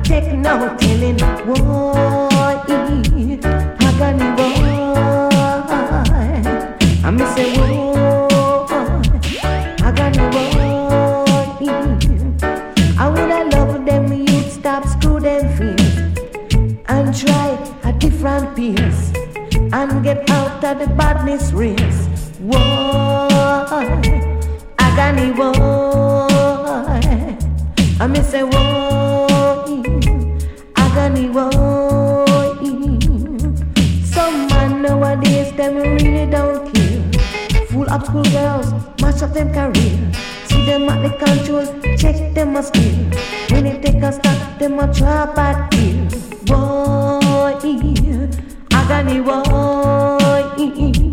take no telling why. Agony why. I me say why. Agony why. I woulda loved them you'd stop screw them fears and try a different pace and get out of the badness race. Why? Agony why? I me say why? Agony why? Some man nowadays them really don't care. Full of school girls, mash up them career. See them at the control, check them a skill. When it take a stop, them a try bad deal. Why? Agony why?